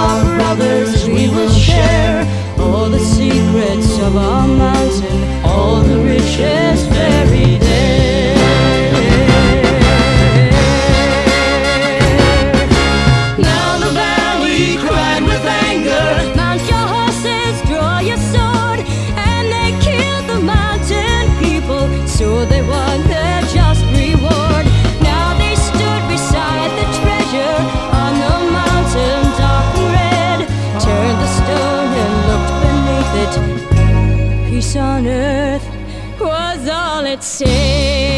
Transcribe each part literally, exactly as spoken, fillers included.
our brothers we will share all the secrets of our mountain, all the riches buried there. Now the valley cried with anger, mount your horses, draw your sword, and they killed the mountain people, so they won their just reward. Now they stood beside the treasure on the mountain, dark and red, turned the stone and looked beneath it. Peace on earth was all it said.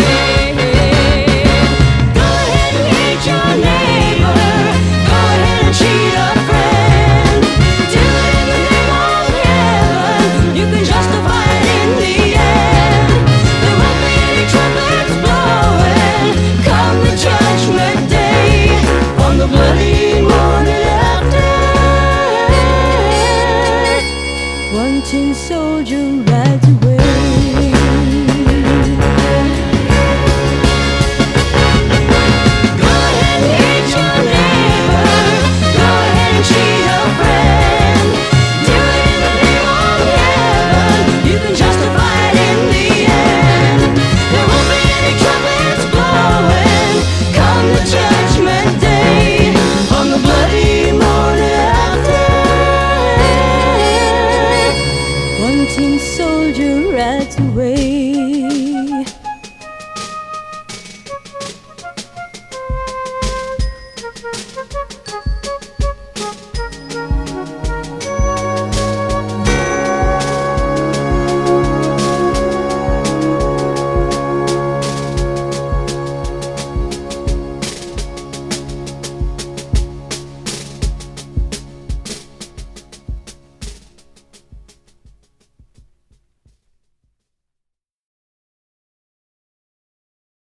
Go ahead and hate your neighbor, go ahead and cheat a friend, do it in the name of heaven, you can justify it in the end. There won't be any trumpets blowing come the judgment day, on the bloody morning after. One tin soldier rides away.